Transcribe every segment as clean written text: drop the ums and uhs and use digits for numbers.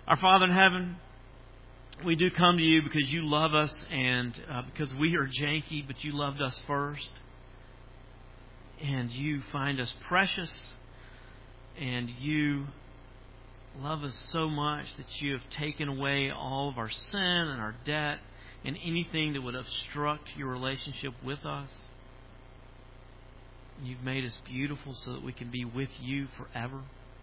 Our Father in heaven, we do come to you because you love us and because we are janky, but you loved us first. And you find us precious. And you love us so much that you have taken away all of our sin and our debt and anything that would obstruct your relationship with us. And you've made us beautiful so that we can be with you forever.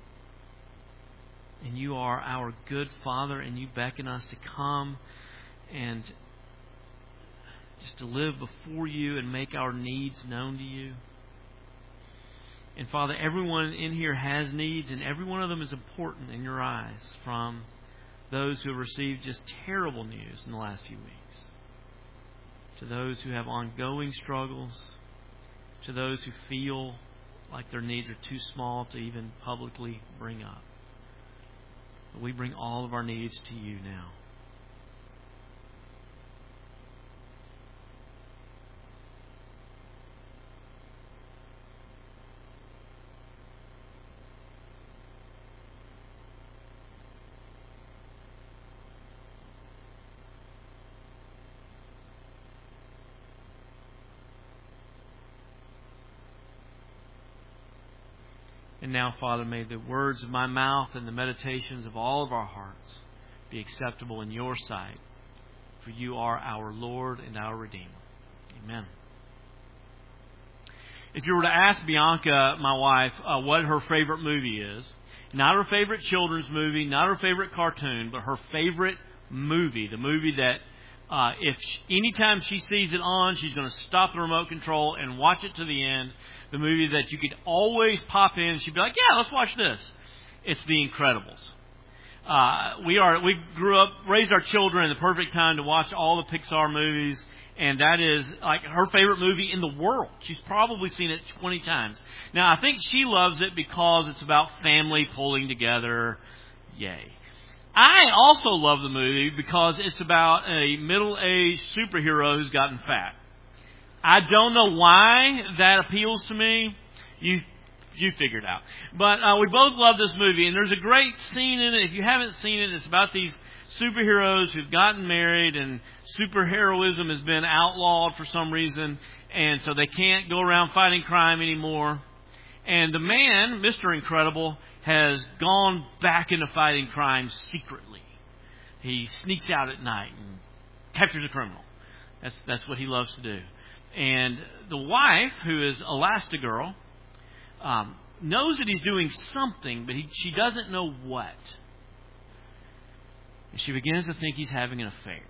And you are our good Father, and you beckon us to come and just to live before you and make our needs known to you. And Father, everyone in here has needs, and every one of them is important in your eyes, from those who have received just terrible news in the last few weeks, to those who have ongoing struggles, to those who feel like their needs are too small to even publicly bring up. But we bring all of our needs to you now. And now, Father, may the words of my mouth and the meditations of all of our hearts be acceptable in your sight. For you are our Lord and our Redeemer. Amen. If you were to ask Bianca, my wife, what her favorite movie is, not her favorite children's movie, not her favorite cartoon, but her favorite movie, the movie that anytime she sees it on, she's going to stop the remote control and watch it to the end. The movie that you could always pop in. She'd be like, yeah, let's watch this. It's The Incredibles. We grew up, raised our children in the perfect time to watch all the Pixar movies. And that is like her favorite movie in the world. She's probably seen it 20 times. Now, I think she loves it because it's about family pulling together. Yay. I also love the movie because it's about a middle-aged superhero who's gotten fat. I don't know why that appeals to me. You figured out. But we both love this movie, and there's a great scene in it. If you haven't seen it, it's about these superheroes who've gotten married, and superheroism has been outlawed for some reason, and so they can't go around fighting crime anymore. And the man, Mr. Incredible, has gone back into fighting crime secretly. He sneaks out at night and captures a criminal. That's what he loves to do. And the wife, who is Elastigirl, knows that he's doing something, but she doesn't know what. And she begins to think he's having an affair.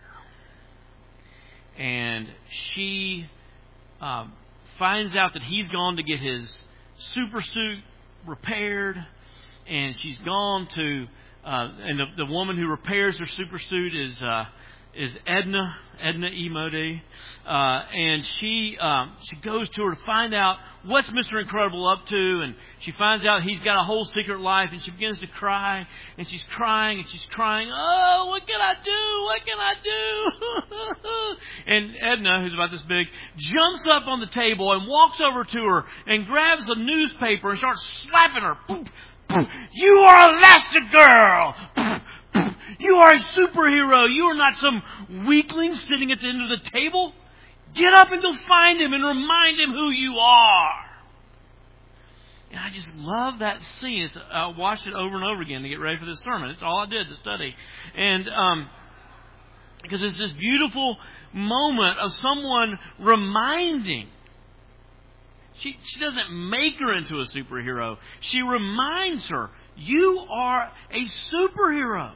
And she finds out that he's gone to get his super suit repaired. And she's gone to, and the woman who repairs her super suit is Edna E. Modi, and she goes to her to find out what's Mr. Incredible up to, and she finds out he's got a whole secret life, and she begins to cry, and she's crying, oh, what can I do? What can I do? And Edna, who's about this big, jumps up on the table and walks over to her and grabs a newspaper and starts slapping her. You are Elastigirl! You are a superhero. You are not some weakling sitting at the end of the table. Get up and go find him and remind him who you are. And I just love that scene. I watched it over and over again to get ready for this sermon. It's all I did to study. And because it's this beautiful moment of someone reminding. She doesn't make her into a superhero. She reminds her, you are a superhero.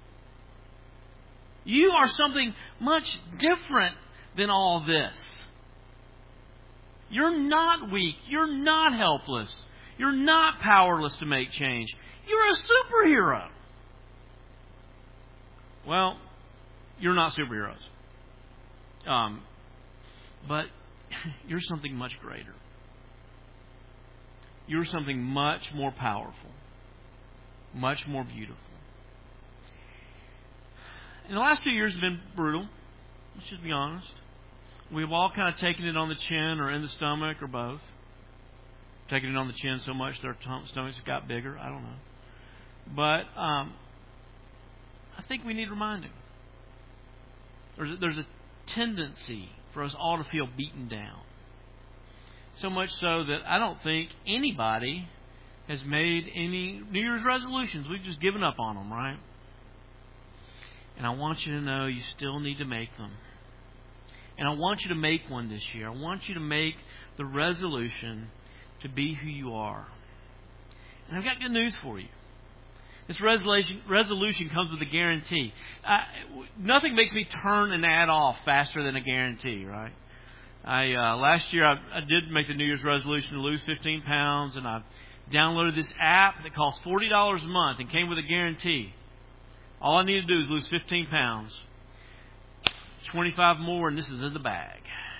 You are something much different than all this. You're not weak. You're not helpless. You're not powerless to make change. You're a superhero. Well, you're not superheroes. But you're something much greater. You're something much more powerful, much more beautiful. And the last 2 years have been brutal. Let's just be honest. We've all kind of taken it on the chin or in the stomach or both. Taking it on the chin so much that our stomachs got bigger. I don't know. But think we need reminding. There's a tendency for us all to feel beaten down. So much so that I don't think anybody has made any New Year's resolutions. We've just given up on them, right? And I want you to know you still need to make them. And I want you to make one this year. I want you to make the resolution to be who you are. And I've got good news for you. This resolution comes with a guarantee. Nothing makes me turn an ad off faster than a guarantee, right? Last year I did make the New Year's resolution to lose 15 pounds, and I downloaded this app that costs $40 a month and came with a guarantee. All I need to do is lose 15 pounds. 25 more, and this is in the bag.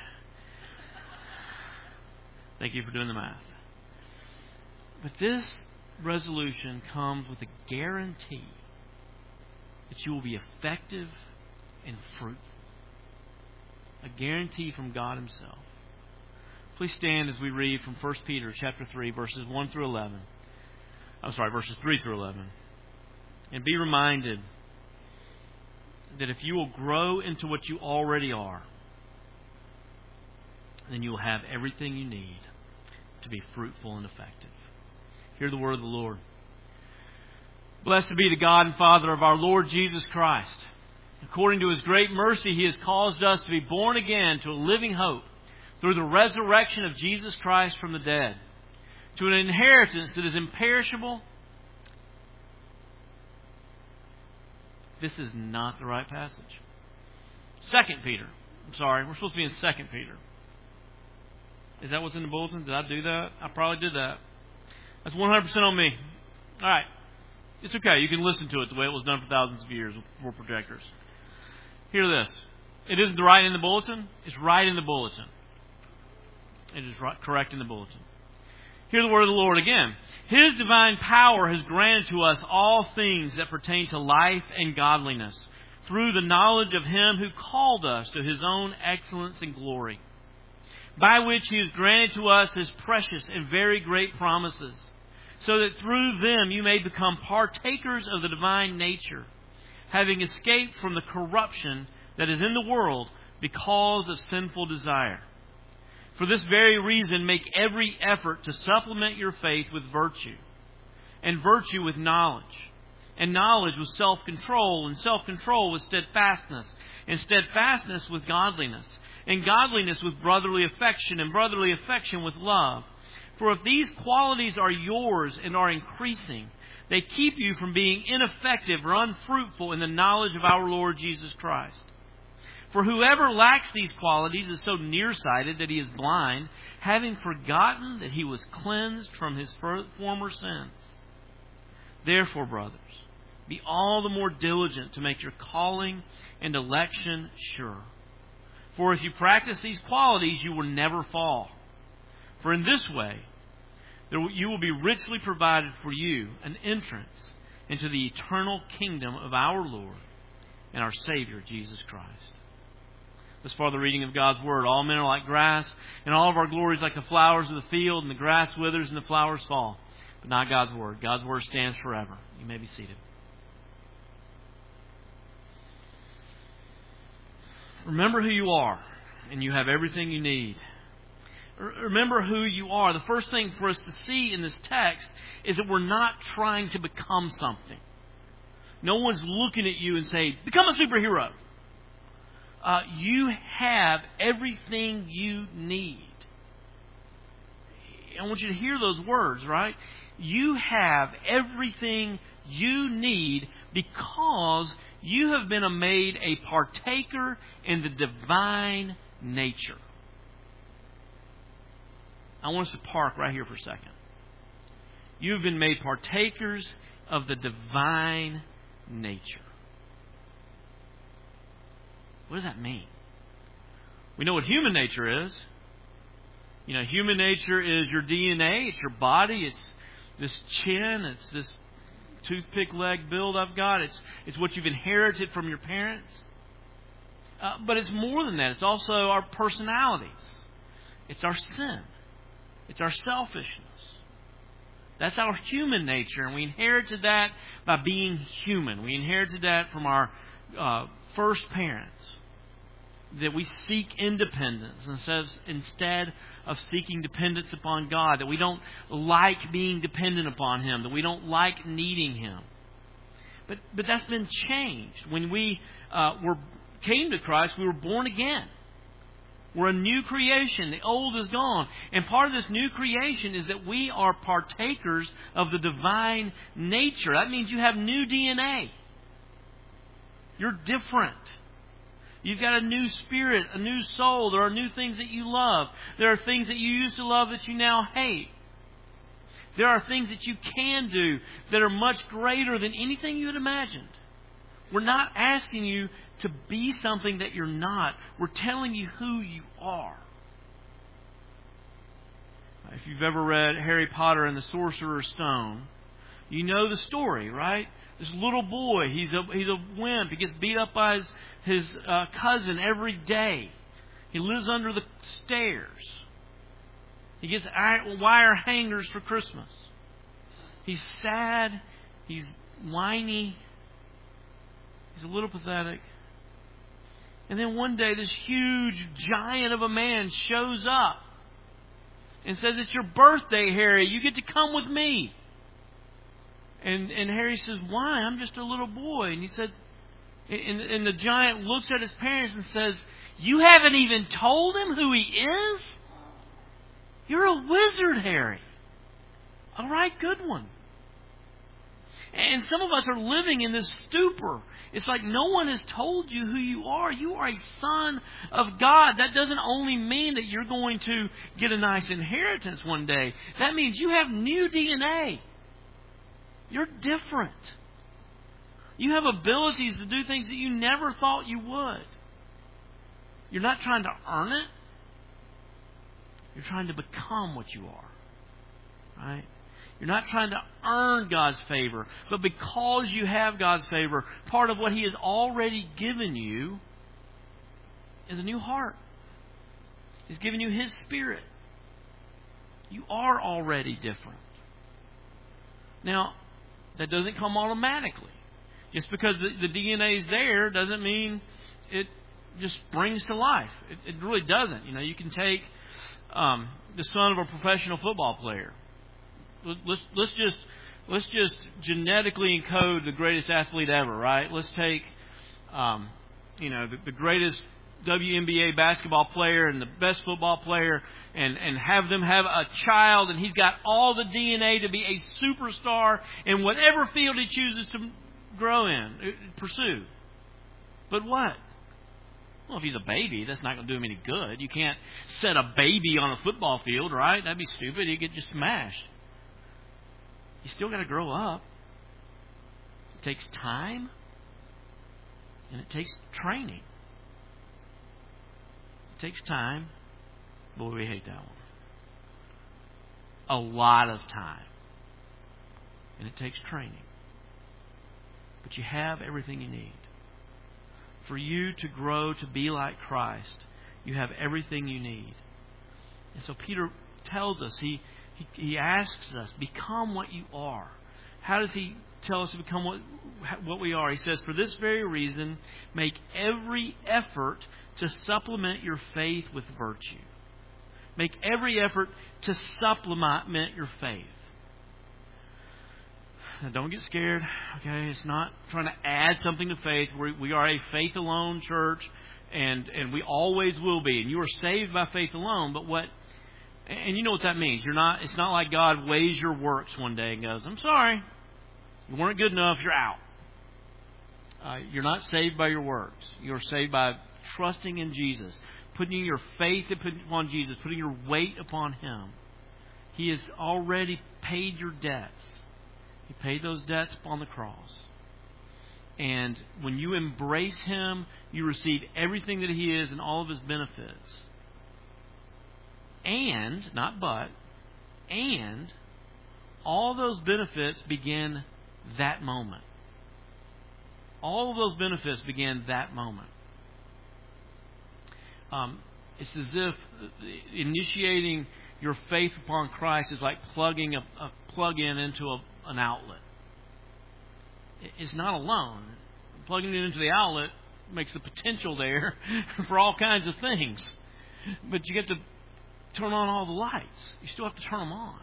Thank you for doing the math. But this resolution comes with a guarantee that you will be effective and fruitful. A guarantee from God Himself. Please stand as we read from 1 Peter chapter 3, verses 1 through 11. Verses 3 through 11. And be reminded that if you will grow into what you already are, then you will have everything you need to be fruitful and effective. Hear the word of the Lord. Blessed be the God and Father of our Lord Jesus Christ. According to His great mercy, He has caused us to be born again to a living hope through the resurrection of Jesus Christ from the dead, to an inheritance that is imperishable. This is not the right passage. 2 Peter. We're supposed to be in 2 Peter. Is that what's in the bulletin? Did I do that? I probably did that. That's 100% on me. All right. It's okay. You can listen to it the way it was done for thousands of years with 4 projectors. Hear this. It isn't right in the bulletin. It's right in the bulletin. It is correct in the bulletin. Hear the word of the Lord again. His divine power has granted to us all things that pertain to life and godliness through the knowledge of Him who called us to His own excellence and glory, by which He has granted to us His precious and very great promises, so that through them you may become partakers of the divine nature, having escaped from the corruption that is in the world because of sinful desire. For this very reason, make every effort to supplement your faith with virtue, and virtue with knowledge, and knowledge with self-control, and self-control with steadfastness, and steadfastness with godliness, and godliness with brotherly affection, and brotherly affection with love. For if these qualities are yours and are increasing, they keep you from being ineffective or unfruitful in the knowledge of our Lord Jesus Christ. For whoever lacks these qualities is so nearsighted that he is blind, having forgotten that he was cleansed from his former sins. Therefore, brothers, be all the more diligent to make your calling and election sure. For if you practice these qualities, you will never fall. For in this way, you will be richly provided for you an entrance into the eternal kingdom of our Lord and our Savior, Jesus Christ. This far the reading of God's Word. All men are like grass, and all of our glory is like the flowers of the field, and the grass withers and the flowers fall. But not God's Word. God's Word stands forever. You may be seated. Remember who you are, and you have everything you need. Remember who you are. The first thing for us to see in this text is that we're not trying to become something. No one's looking at you and saying, become a superhero. You have everything you need. I want you to hear those words, right? You have everything you need because you have been made a partaker in the divine nature. I want us to park right here for a second. You've been made partakers of the divine nature. What does that mean? We know what human nature is. You know, human nature is your DNA, it's your body, it's this chin, it's this toothpick leg build I've got, it's what you've inherited from your parents. But it's more than that. It's also our personalities. It's our sin. It's our selfishness. That's our human nature, and we inherited that by being human. We inherited that from our first parents, that we seek independence instead of seeking dependence upon God, that we don't like being dependent upon Him, that we don't like needing Him. But that's been changed. When we came to Christ, we were born again. We're a new creation. The old is gone. And part of this new creation is that we are partakers of the divine nature. That means you have new DNA. You're different. You've got a new spirit, a new soul. There are new things that you love. There are things that you used to love that you now hate. There are things that you can do that are much greater than anything you had imagined. We're not asking you to be something that you're not. We're telling you who you are. If you've ever read Harry Potter and the Sorcerer's Stone, you know the story, right? This little boy, he's a wimp. He gets beat up by his cousin every day. He lives under the stairs. He gets wire hangers for Christmas. He's sad. He's whiny. He's a little pathetic. And then one day this huge giant of a man shows up and says, "It's your birthday, Harry. You get to come with me." And Harry says, "Why? I'm just a little boy." And he said, and the giant looks at his parents and says, "You haven't even told him who he is? You're a wizard, Harry. All right, good one." And some of us are living in this stupor. It's like no one has told you who you are. You are a son of God. That doesn't only mean that you're going to get a nice inheritance one day. That means you have new DNA. You're different. You have abilities to do things that you never thought you would. You're not trying to earn it. You're trying to become what you are. Right? You're not trying to earn God's favor, but because you have God's favor, part of what He has already given you is a new heart. He's given you His Spirit. You are already different. Now, that doesn't come automatically. Just because the DNA is there doesn't mean it just springs to life. It really doesn't. You can take the son of a professional football player. Let's just genetically encode the greatest athlete ever, right? Let's take the greatest WNBA basketball player and the best football player and have them have a child, and he's got all the DNA to be a superstar in whatever field he chooses to pursue. But what? Well, if he's a baby, that's not going to do him any good. You can't set a baby on a football field, right? That'd be stupid. He'd get just smashed. You still got to grow up. It takes time, and it takes training. It takes time. Boy, we hate that one. A lot of time. And it takes training. But you have everything you need. For you to grow to be like Christ, you have everything you need. And so Peter tells us, he asks us, become what you are. How does he tell us to become what we are? He says, for this very reason, make every effort to supplement your faith with virtue. Make every effort to supplement your faith. Now, don't get scared, okay? It's not trying to add something to faith. We are a faith-alone church, and we always will be. And you are saved by faith alone, but and you know what that means. It's not like God weighs your works one day and goes, I'm sorry, you weren't good enough, you're out. You're not saved by your works. You're saved by trusting in Jesus, putting your faith upon Jesus, putting your weight upon Him. He has already paid your debts. He paid those debts upon the cross. And when you embrace Him, you receive everything that He is and all of His benefits. And all those benefits begin that moment. All of those benefits begin that moment. It's as if initiating your faith upon Christ is like plugging a plug-in into an outlet. It's not alone. Plugging it into the outlet makes the potential there for all kinds of things. But you get to turn on all the lights. You still have to turn them on.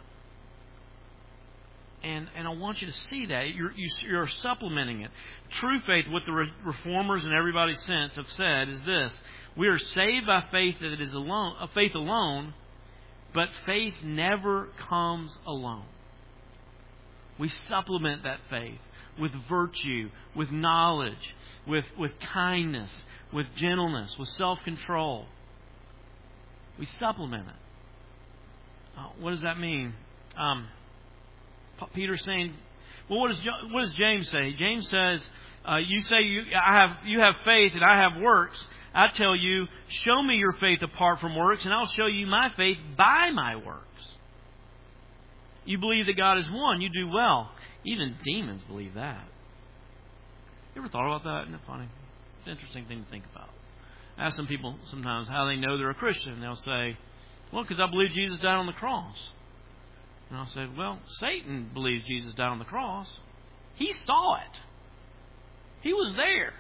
And I want you to see that. You're supplementing it. True faith, what the reformers and everybody since have said, is this. We are saved by faith that it is alone, faith alone, but faith never comes alone. We supplement that faith with virtue, with knowledge, with kindness, with gentleness, with self-control. We supplement it. What does that mean? Peter's saying, well, what does James say? James says, you say you have faith and I have works. I tell you, show me your faith apart from works, and I'll show you my faith by my works. You believe that God is one, you do well. Even demons believe that. You ever thought about that? Isn't it funny? It's an interesting thing to think about. I ask some people sometimes how they know they're a Christian. They'll say, well, because I believe Jesus died on the cross. And I'll say, well, Satan believes Jesus died on the cross. He saw it. He was there.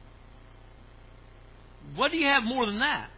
What do you have more than that?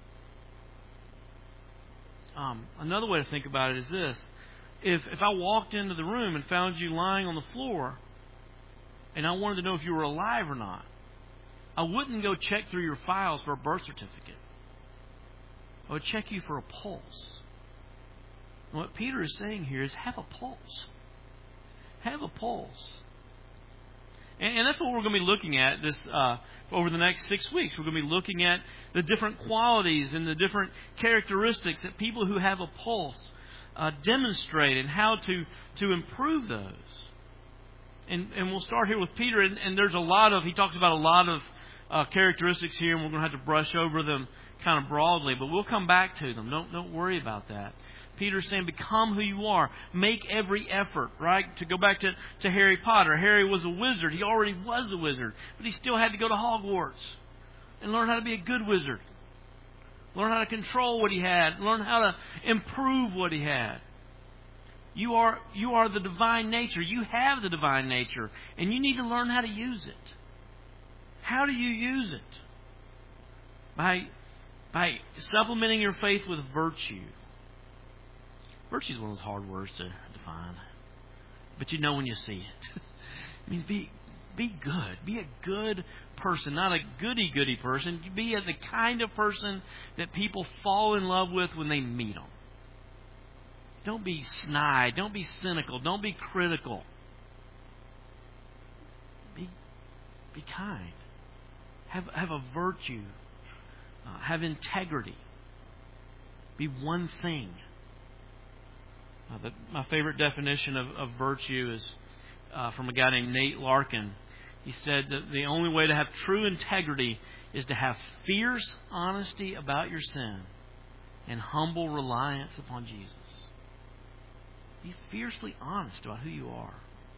Another way to think about it is this. If I walked into the room and found you lying on the floor and I wanted to know if you were alive or not, I wouldn't go check through your files for a birth certificate. I would check you for a pulse. And what Peter is saying here is have a pulse. Have a pulse. And that's what we're going to be looking at this over the next 6 weeks. We're going to be looking at the different qualities and the different characteristics that people who have a pulse demonstrate and how to improve those. And we'll start here with Peter. And there's he talks about a lot of characteristics here, and we're going to have to brush over them kind of broadly. But we'll come back to them. Don't worry about that. Peter's saying, become who you are. Make every effort, right? To go back to Harry Potter. Harry was a wizard. He already was a wizard. But he still had to go to Hogwarts and learn how to be a good wizard. Learn how to control what he had. Learn how to improve what he had. You are the divine nature. You have the divine nature. And you need to learn how to use it. How do you use it? By supplementing your faith with virtue. Virtue is one of those hard words to define. But you know when you see it. It means be good. Be a good person, not a goody-goody person. Be the kind of person that people fall in love with when they meet them. Don't be snide. Don't be cynical. Don't be critical. Be kind. Have a virtue. Have integrity. Be one thing. My favorite definition of virtue is from a guy named Nate Larkin. He said that the only way to have true integrity is to have fierce honesty about your sin and humble reliance upon Jesus. Be fiercely honest about who you are.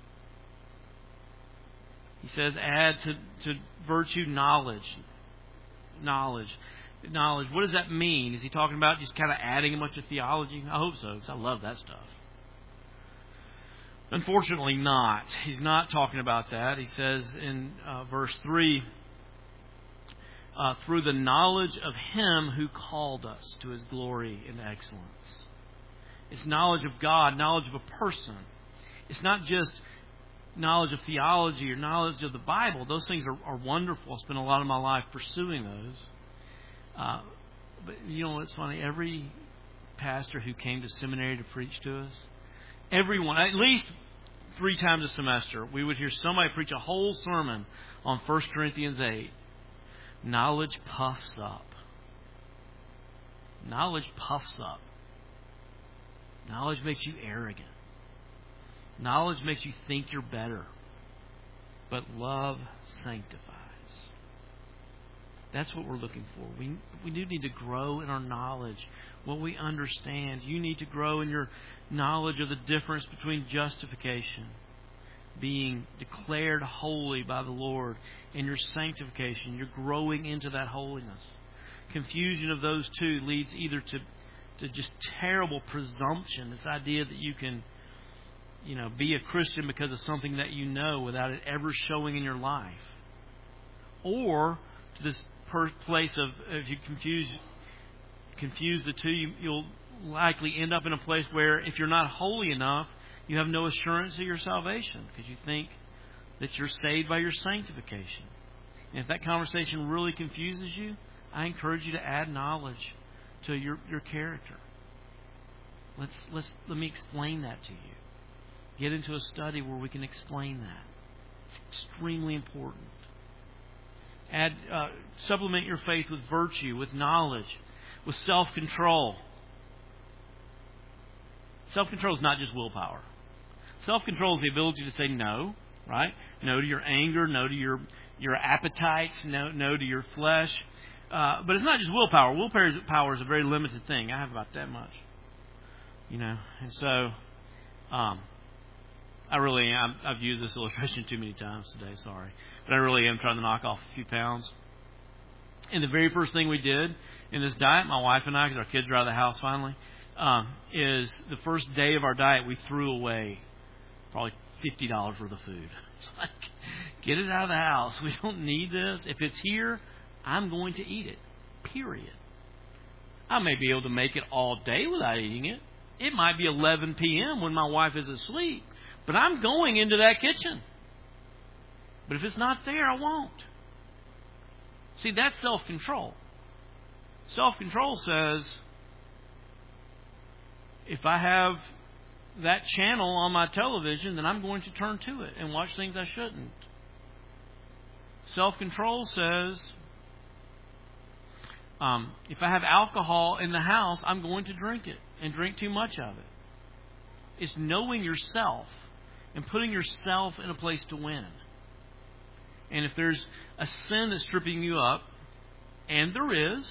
He says add to virtue knowledge. Knowledge. What does that mean? Is he talking about just kind of adding a bunch of theology? I hope so, because I love that stuff. Unfortunately not. He's not talking about that. He says in verse 3, through the knowledge of Him who called us to His glory and excellence. It's knowledge of God, knowledge of a person. It's not just knowledge of theology or knowledge of the Bible. Those things are wonderful. I spent a lot of my life pursuing those. But you know what's funny? Every pastor who came to seminary to preach to us, everyone, at least 3 times a semester, we would hear somebody preach a whole sermon on 1 Corinthians 8. Knowledge puffs up. Knowledge puffs up. Knowledge makes you arrogant. Knowledge makes you think you're better. But love sanctifies. That's what we're looking for. We do need to grow in our knowledge, what we understand. You need to grow in your knowledge of the difference between justification, being declared holy by the Lord, and your sanctification. You're growing into that holiness. Confusion of those two leads either to to just terrible presumption, this idea that you can, be a Christian because of something that you know without it ever showing in your life. Or to this place of, if you confuse the two, you'll likely end up in a place where if you're not holy enough, you have no assurance of your salvation because you think that you're saved by your sanctification. And if that conversation really confuses you, I encourage you to add knowledge to your character. Let me explain that to you. Get into a study where we can explain that. It's extremely important. Supplement your faith with virtue, with knowledge, with self-control. Self-control is not just willpower. Self-control is the ability to say no, right? No to your anger, no to your appetites, no to your flesh. But it's not just willpower. Willpower is a very limited thing. I have about that much. And so I really am. I've used this illustration too many times today, sorry. But I really am trying to knock off a few pounds. And the very first thing we did in this diet, my wife and I, because our kids are out of the house finally, is the first day of our diet, we threw away probably $50 worth of food. It's like, get it out of the house. We don't need this. If it's here, I'm going to eat it. Period. I may be able to make it all day without eating it. It might be 11 p.m. when my wife is asleep. But I'm going into that kitchen. But if it's not there, I won't. See, that's self-control. Self-control says, if I have that channel on my television, then I'm going to turn to it and watch things I shouldn't. Self-control says, if I have alcohol in the house, I'm going to drink it and drink too much of it. It's knowing yourself and putting yourself in a place to win. And if there's a sin that's stripping you up, and there is,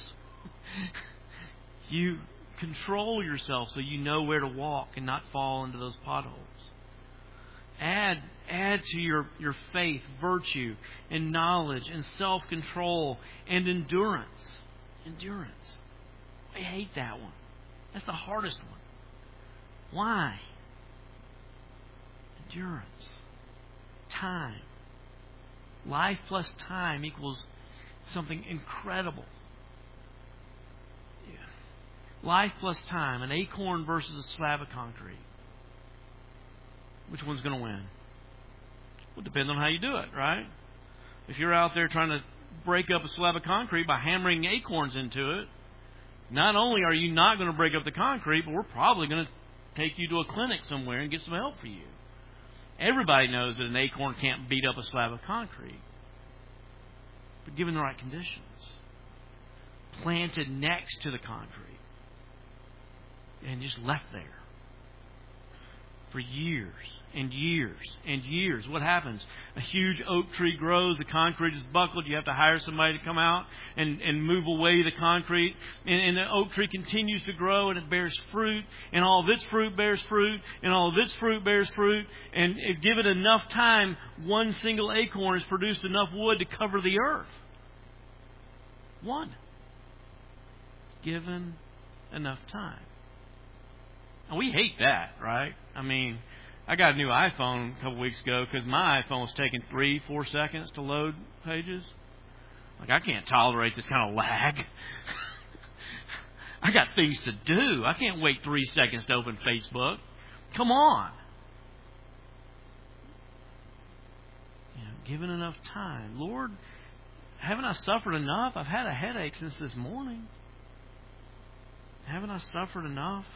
you control yourself so you know where to walk and not fall into those potholes. Add to your faith, virtue, and knowledge, and self-control, and endurance. Endurance. I hate that one. That's the hardest one. Why? Endurance. Time. Life plus time equals something incredible. Yeah. Life plus time. An acorn versus a slab of concrete. Which one's going to win? Well, it depends on how you do it, right? If you're out there trying to break up a slab of concrete by hammering acorns into it, not only are you not going to break up the concrete, but we're probably going to take you to a clinic somewhere and get some help for you. Everybody knows that an acorn can't beat up a slab of concrete. But given the right conditions, planted next to the concrete, and just left there for years and years and years. What happens? A huge oak tree grows, the concrete is buckled, you have to hire somebody to come out and move away the concrete, and the oak tree continues to grow, and it bears fruit, and all of its fruit bears fruit, and all of its fruit bears fruit, and if given enough time, one single acorn has produced enough wood to cover the earth. One. Given enough time. And we hate that, right? I mean, I got a new iPhone a couple weeks ago because my iPhone was taking 3-4 seconds to load pages. Like, I can't tolerate this kind of lag. I got things to do. I can't wait 3 seconds to open Facebook. Come on. Given enough time. Lord, haven't I suffered enough? I've had a headache since this morning. Haven't I suffered enough?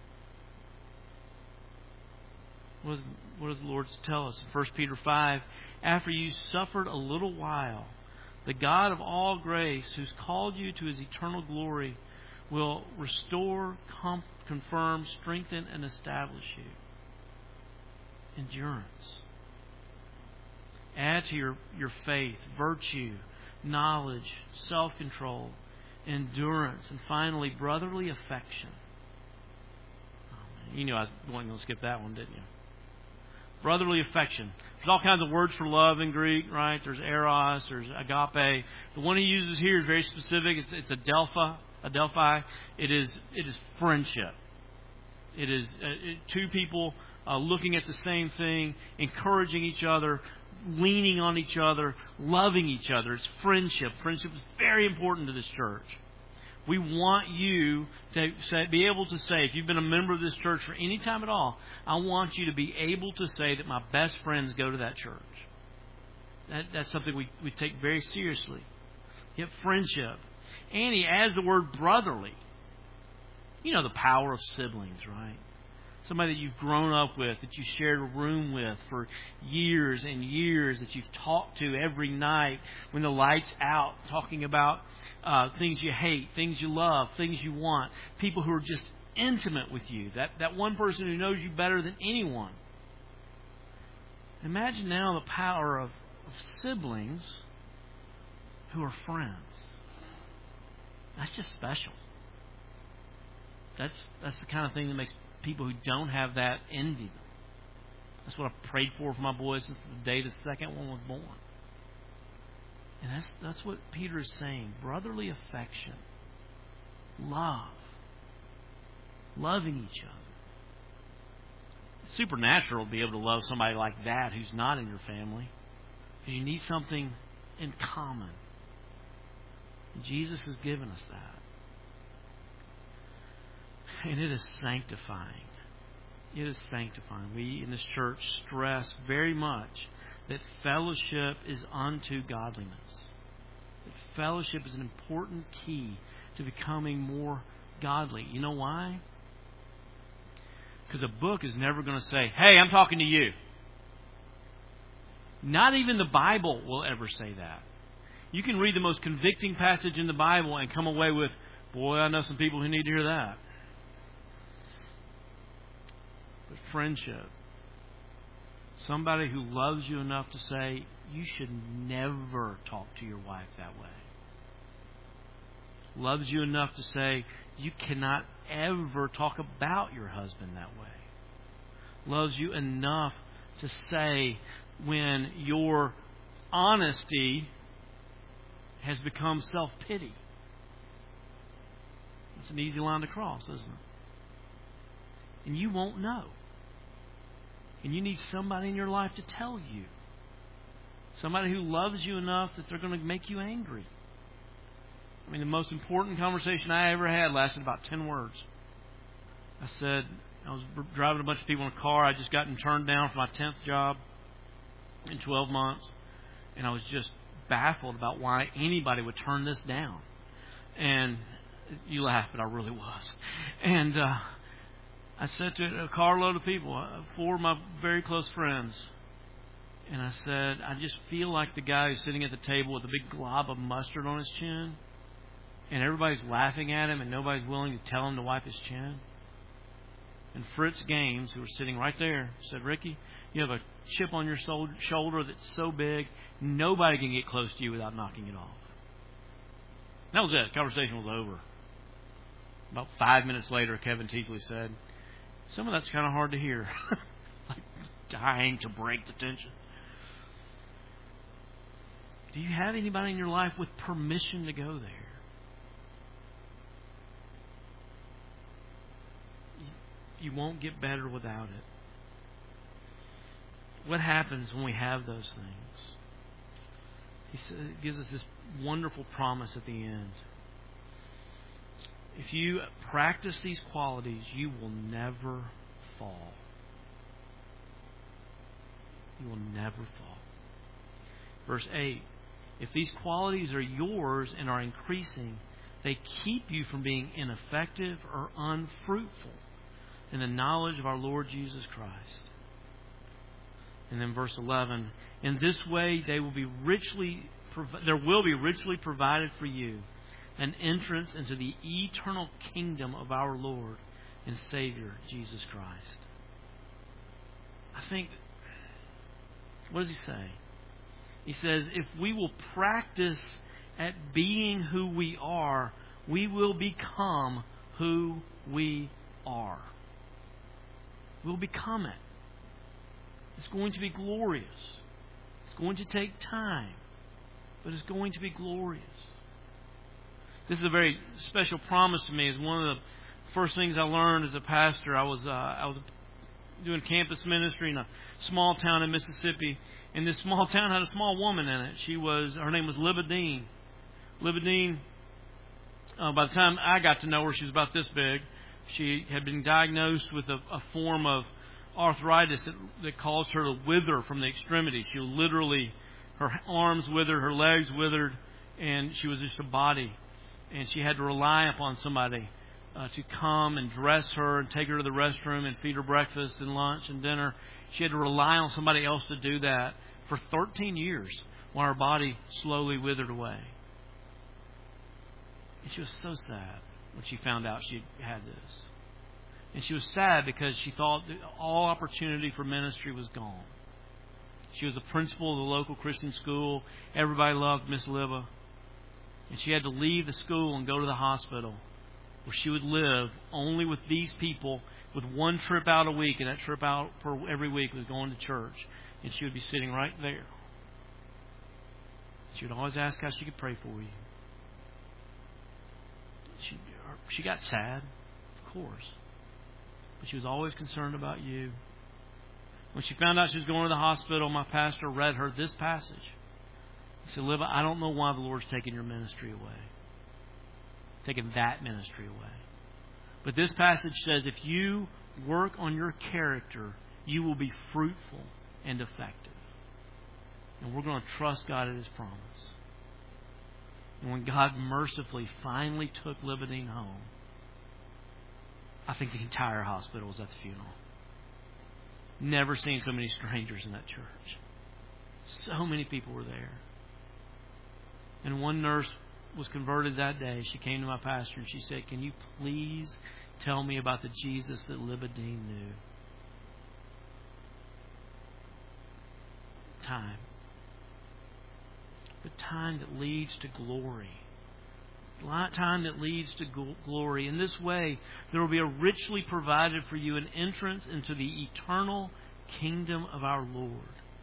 What does the Lord tell us in 1 Peter 5? After you suffered a little while, the God of all grace, who's called you to His eternal glory, will restore, confirm, strengthen, and establish you. Endurance. Add to your faith, virtue, knowledge, self-control, endurance, and finally, brotherly affection. You knew I wasn't going to skip that one, didn't you? Brotherly affection. There's all kinds of words for love in Greek, right? There's eros, there's agape. The one he uses here is very specific. It's adelpha. Adelphi, it is friendship. It is two people looking at the same thing, encouraging each other, leaning on each other, loving each other. It's friendship. Friendship is very important to this church. We want you to be able to say, if you've been a member of this church for any time at all, I want you to be able to say that my best friends go to that church. That's something we take very seriously. Yet friendship. And he adds the word brotherly. You know the power of siblings, right? Somebody that you've grown up with, that you shared a room with for years and years, that you've talked to every night when the light's out, talking about things you hate, things you love, things you want. People who are just intimate with you. That one person who knows you better than anyone. Imagine now the power of siblings who are friends. That's just special. That's the kind of thing that makes people who don't have that envy them. That's what I've prayed for my boys since the day the second one was born. And that's what Peter is saying. Brotherly affection. Love. Loving each other. It's supernatural to be able to love somebody like that who's not in your family. Because you need something in common. And Jesus has given us that. And it is sanctifying. It is sanctifying. We in this church stress very much that fellowship is unto godliness. That fellowship is an important key to becoming more godly. You know why? Because a book is never going to say, hey, I'm talking to you. Not even the Bible will ever say that. You can read the most convicting passage in the Bible and come away with, boy, I know some people who need to hear that. But friendship. Somebody who loves you enough to say, you should never talk to your wife that way. Loves you enough to say, you cannot ever talk about your husband that way. Loves you enough to say when your honesty has become self-pity. It's an easy line to cross, isn't it? And you won't know. And you need somebody in your life to tell you. Somebody who loves you enough that they're going to make you angry. I mean, the most important conversation I ever had lasted about 10 words. I said, I was driving a bunch of people in a car. I just gotten turned down for my 10th job in 12 months. And I was just baffled about why anybody would turn this down. And you laugh, but I really was. And I said to a carload of people, 4 of my very close friends, and I said, I just feel like the guy who's sitting at the table with a big glob of mustard on his chin, and everybody's laughing at him, and nobody's willing to tell him to wipe his chin. And Fritz Games, who was sitting right there, said, Ricky, you have a chip on your shoulder that's so big, nobody can get close to you without knocking it off. And that was it. The conversation was over. About 5 minutes later, Kevin Teasley said, some of that's kind of hard to hear. Like dying to break the tension. Do you have anybody in your life with permission to go there? You won't get better without it. What happens when we have those things? He gives us this wonderful promise at the end. If you practice these qualities, you will never fall. You will never fall. Verse 8. If these qualities are yours and are increasing, they keep you from being ineffective or unfruitful in the knowledge of our Lord Jesus Christ. And then verse 11. In this way, there will be richly provided for you an entrance into the eternal kingdom of our Lord and Savior, Jesus Christ. I think, what does he say? He says, if we will practice at being who we are, we will become who we are. We'll become it. It's going to be glorious. It's going to take time, but it's going to be glorious. This is a very special promise to me. It's one of the first things I learned as a pastor. I was doing campus ministry in a small town in Mississippi, and this small town had a small woman in it. Her name was Libba Dean. Libba Dean, by the time I got to know her, she was about this big. She had been diagnosed with a form of arthritis that caused her to wither from the extremities. She literally, her arms withered, her legs withered, and she was just a body. And she had to rely upon somebody to come and dress her and take her to the restroom and feed her breakfast and lunch and dinner. She had to rely on somebody else to do that for 13 years while her body slowly withered away. And she was so sad when she found out she had this. And she was sad because she thought that all opportunity for ministry was gone. She was the principal of the local Christian school. Everybody loved Miss Libba. And she had to leave the school and go to the hospital, where she would live only with these people, with one trip out a week, and that trip out for every week was going to church. And she would be sitting right there. She would always ask how she could pray for you. She got sad, of course. But she was always concerned about you. When she found out she was going to the hospital, my pastor read her this passage. He said, Libba, I don't know why the Lord's taking your ministry away. Taking that ministry away. But this passage says if you work on your character, you will be fruitful and effective. And we're going to trust God at His promise. And when God mercifully finally took Libba Dean home, I think the entire hospital was at the funeral. Never seen so many strangers in that church. So many people were there. And one nurse was converted that day. She came to my pastor and she said, can you please tell me about the Jesus that Libba Dean knew? Time. The time that leads to glory. Time that leads to glory. In this way, there will be a richly provided for you an entrance into the eternal kingdom of our Lord.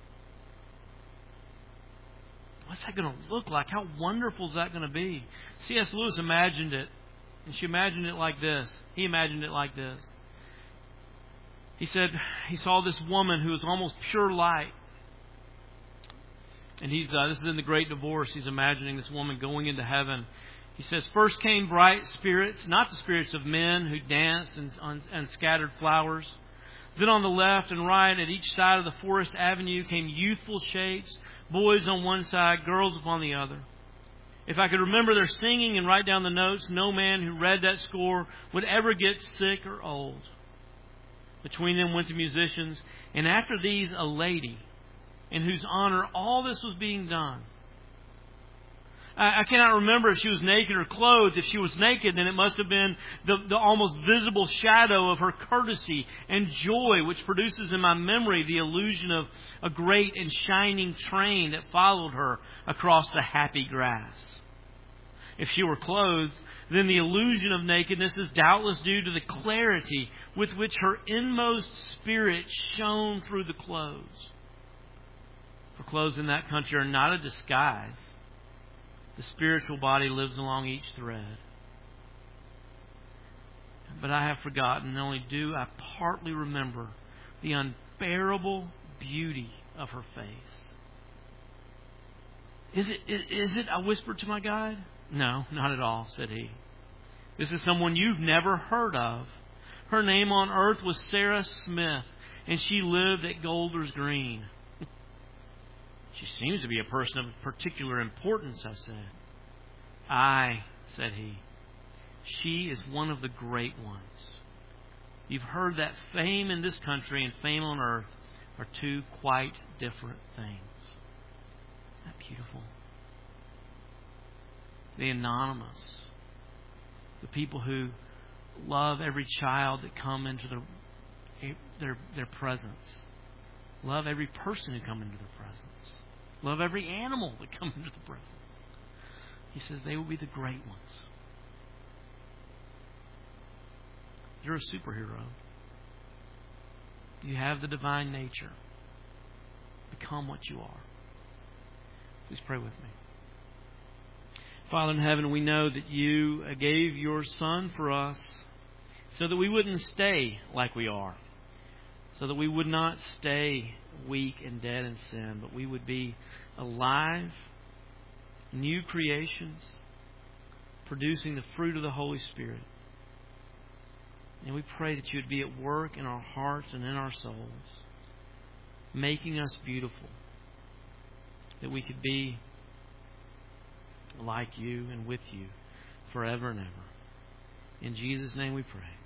What's that going to look like? How wonderful is that going to be? C.S. Lewis imagined it. And she imagined it like this. He imagined it like this. He said he saw this woman who was almost pure light. And this is in the Great Divorce. He's imagining this woman going into heaven. He says, first came bright spirits, not the spirits of men who danced and scattered flowers. Then on the left and right at each side of the forest avenue came youthful shapes, boys on one side, girls upon the other. If I could remember their singing and write down the notes, no man who read that score would ever get sick or old. Between them went the musicians, and after these a lady, in whose honor all this was being done. I cannot remember if she was naked or clothed. If she was naked, then it must have been the almost visible shadow of her courtesy and joy, which produces in my memory the illusion of a great and shining train that followed her across the happy grass. If she were clothed, then the illusion of nakedness is doubtless due to the clarity with which her inmost spirit shone through the clothes. For clothes in that country are not a disguise. The spiritual body lives along each thread. But I have forgotten, not only do I partly remember, the unbearable beauty of her face. Is it? I whispered to my guide. No, not at all, said he. This is someone you've never heard of. Her name on earth was Sarah Smith, and she lived at Golders Green. She seems to be a person of particular importance, I said. Aye, said he. She is one of the great ones. You've heard that fame in this country and fame on earth are two quite different things. Isn't that beautiful? The anonymous. The people who love every child that come into their presence. Love every person who comes into their presence. Love every animal that comes into the presence. He says they will be the great ones. You're a superhero. You have the divine nature. Become what you are. Please pray with me. Father in heaven, we know that you gave your Son for us so that we wouldn't stay like we are, so that we would not stay weak and dead in sin, but we would be alive, new creations, producing the fruit of the Holy Spirit. And we pray that you would be at work in our hearts and in our souls, making us beautiful, that we could be like you and with you forever and ever. In Jesus' name we pray.